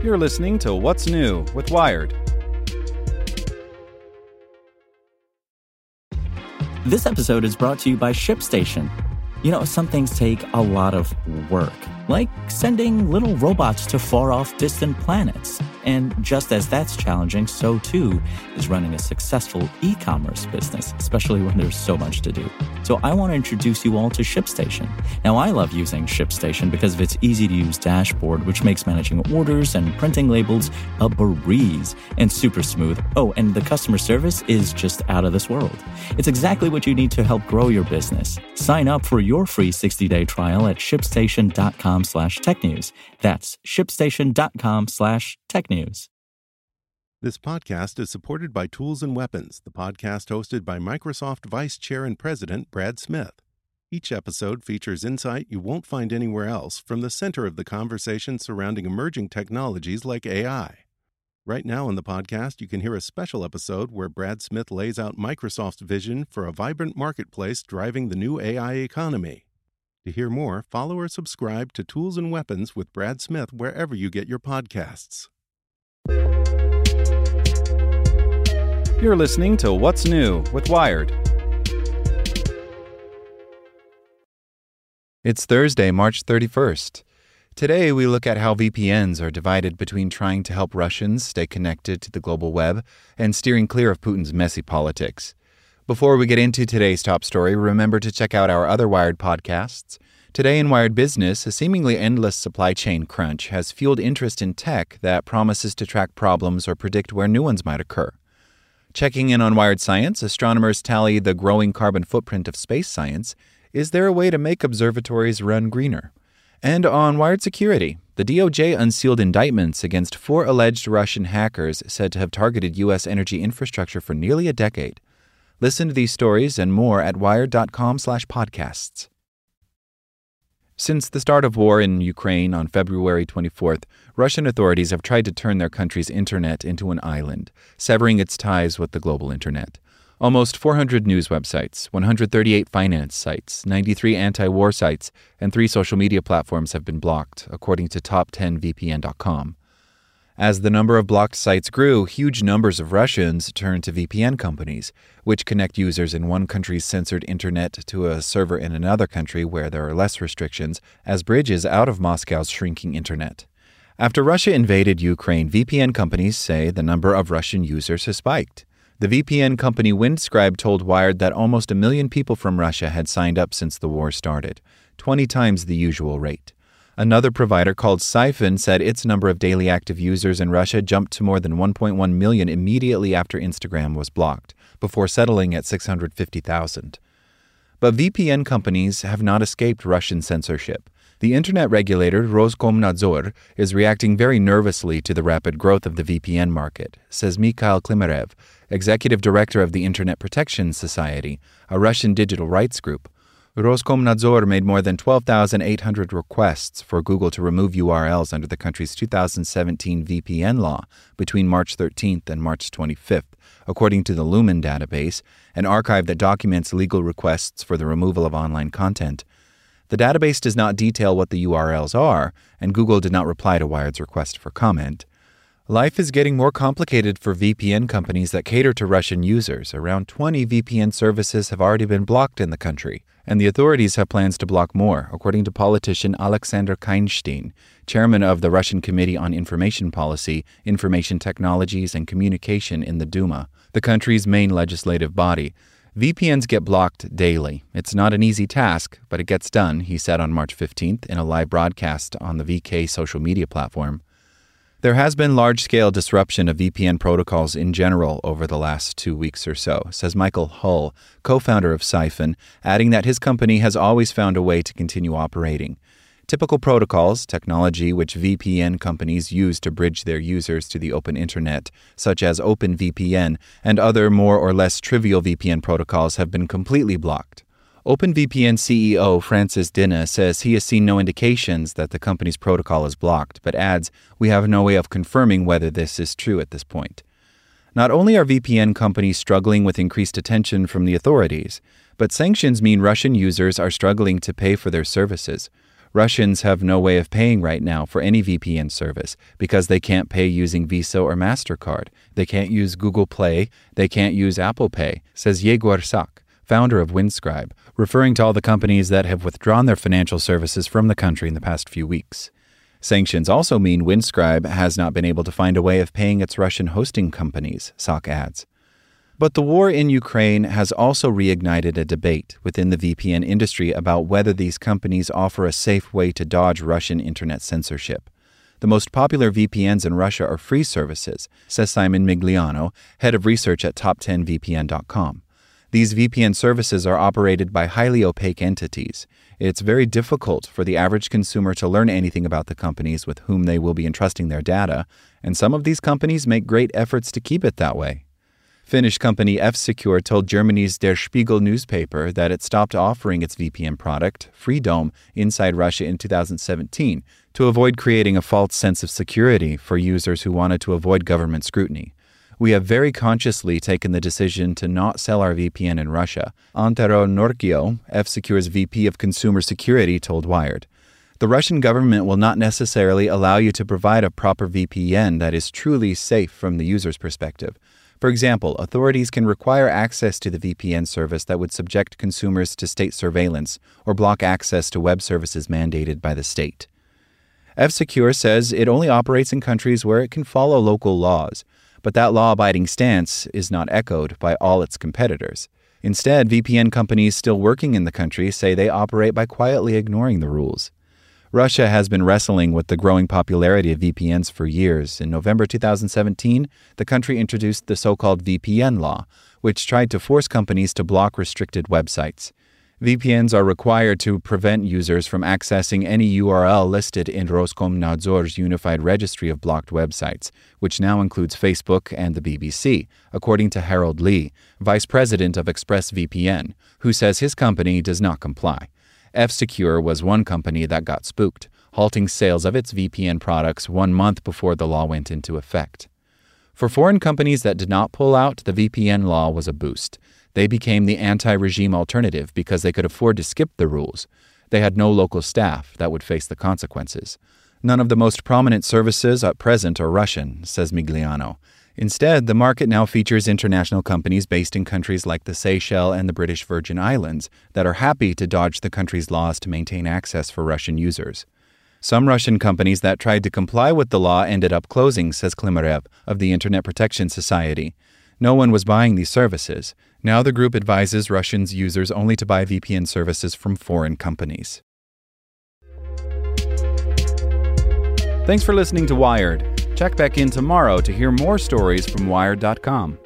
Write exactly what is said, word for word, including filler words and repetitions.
You're listening to What's New with Wired. This episode is brought to you by ShipStation. You know, some things take a lot of work, like sending little robots to far-off distant planets. And just as that's challenging, so too is running a successful e-commerce business, especially when there's so much to do. So I want to introduce you all to ShipStation. Now, I love using ShipStation because of its easy-to-use dashboard, which makes managing orders and printing labels a breeze and super smooth. Oh, and the customer service is just out of this world. It's exactly what you need to help grow your business. Sign up for your free sixty-day trial at shipstation.com slash technews. That's shipstation.com slash technews. This podcast is supported by Tools and Weapons, the podcast hosted by Microsoft Vice Chair and President Brad Smith. Each episode features insight you won't find anywhere else from the center of the conversation surrounding emerging technologies like A I. Right now in the podcast, you can hear a special episode where Brad Smith lays out Microsoft's vision for a vibrant marketplace driving the new A I economy. To hear more, follow or subscribe to Tools and Weapons with Brad Smith wherever you get your podcasts. You're listening to What's New with Wired. It's Thursday, March thirty-first. Today, we look at how V P Ns are divided between trying to help Russians stay connected to the global web and steering clear of Putin's messy politics. Before we get into today's top story, remember to check out our other Wired podcasts. Today in Wired Business, a seemingly endless supply chain crunch has fueled interest in tech that promises to track problems or predict where new ones might occur. Checking in on Wired Science, astronomers tally the growing carbon footprint of space science. Is there a way to make observatories run greener? And on Wired Security, the D O J unsealed indictments against four alleged Russian hackers said to have targeted U S energy infrastructure for nearly a decade. Listen to these stories and more at wired.com slash podcasts. Since the start of war in Ukraine on February twenty-fourth, Russian authorities have tried to turn their country's internet into an island, severing its ties with the global internet. Almost four hundred news websites, one hundred thirty-eight finance sites, ninety-three anti-war sites, and three social media platforms have been blocked, according to top ten V P N dot com. As the number of blocked sites grew, huge numbers of Russians turned to V P N companies, which connect users in one country's censored internet to a server in another country where there are less restrictions, as bridges out of Moscow's shrinking internet. After Russia invaded Ukraine, V P N companies say the number of Russian users has spiked. The V P N company Windscribe told Wired that almost a million people from Russia had signed up since the war started, twenty times the usual rate. Another provider called Siphon said its number of daily active users in Russia jumped to more than one point one million immediately after Instagram was blocked, before settling at six hundred fifty thousand. But V P N companies have not escaped Russian censorship. The internet regulator Roskomnadzor is reacting very nervously to the rapid growth of the V P N market, says Mikhail Klimarev, executive director of the Internet Protection Society, a Russian digital rights group. Roskomnadzor made more than twelve thousand eight hundred requests for Google to remove U R Ls under the country's two thousand seventeen V P N law between March thirteenth and March twenty-fifth, according to the Lumen database, an archive that documents legal requests for the removal of online content. The database does not detail what the U R Ls are, and Google did not reply to Wired's request for comment. Life is getting more complicated for V P N companies that cater to Russian users. Around twenty V P N services have already been blocked in the country, and the authorities have plans to block more, according to politician Alexander Kainstein, chairman of the Russian Committee on Information Policy, Information Technologies, and Communication in the Duma, the country's main legislative body. V P Ns get blocked daily. It's not an easy task, but it gets done, he said on March fifteenth in a live broadcast on the V K social media platform. There has been large-scale disruption of V P N protocols in general over the last two weeks or so, says Michael Hull, co-founder of Siphon, adding that his company has always found a way to continue operating. Typical protocols, technology which V P N companies use to bridge their users to the open internet, such as OpenVPN and other more or less trivial V P N protocols, have been completely blocked. OpenVPN C E O Francis Dinna says he has seen no indications that the company's protocol is blocked, but adds, "We have no way of confirming whether this is true at this point." Not only are V P N companies struggling with increased attention from the authorities, but sanctions mean Russian users are struggling to pay for their services. Russians have no way of paying right now for any V P N service because they can't pay using Visa or MasterCard. They can't use Google Play. They can't use Apple Pay, says Yegor Sak, founder of Windscribe, referring to all the companies that have withdrawn their financial services from the country in the past few weeks. Sanctions also mean Windscribe has not been able to find a way of paying its Russian hosting companies, Sak adds. But the war in Ukraine has also reignited a debate within the V P N industry about whether these companies offer a safe way to dodge Russian internet censorship. The most popular V P Ns in Russia are free services, says Simon Migliano, head of research at top ten V P N dot com. These V P N services are operated by highly opaque entities. It's very difficult for the average consumer to learn anything about the companies with whom they will be entrusting their data, and some of these companies make great efforts to keep it that way. Finnish company F-Secure told Germany's Der Spiegel newspaper that it stopped offering its V P N product, Freedome, inside Russia in two thousand seventeen to avoid creating a false sense of security for users who wanted to avoid government scrutiny. We have very consciously taken the decision to not sell our V P N in Russia, Antero Norkio, F-Secure's V P of Consumer Security, told Wired. The Russian government will not necessarily allow you to provide a proper V P N that is truly safe from the user's perspective. For example, authorities can require access to the V P N service that would subject consumers to state surveillance or block access to web services mandated by the state. F-Secure says it only operates in countries where it can follow local laws, but that law-abiding stance is not echoed by all its competitors. Instead, V P N companies still working in the country say they operate by quietly ignoring the rules. Russia has been wrestling with the growing popularity of V P Ns for years. In November two thousand seventeen, the country introduced the so-called V P N law, which tried to force companies to block restricted websites. V P Ns are required to prevent users from accessing any U R L listed in Roskomnadzor's unified registry of blocked websites, which now includes Facebook and the B B C, according to Harold Lee, vice president of ExpressVPN, who says his company does not comply. F-Secure was one company that got spooked, halting sales of its V P N products one month before the law went into effect. For foreign companies that did not pull out, the V P N law was a boost. They became the anti-regime alternative because they could afford to skip the rules. They had no local staff that would face the consequences. None of the most prominent services at present are Russian, says Migliano. Instead, the market now features international companies based in countries like the Seychelles and the British Virgin Islands that are happy to dodge the country's laws to maintain access for Russian users. Some Russian companies that tried to comply with the law ended up closing, says Klimarev of the Internet Protection Society. No one was buying these services. Now the group advises Russian users only to buy V P N services from foreign companies. Thanks for listening to Wired. Check back in tomorrow to hear more stories from Wired dot com.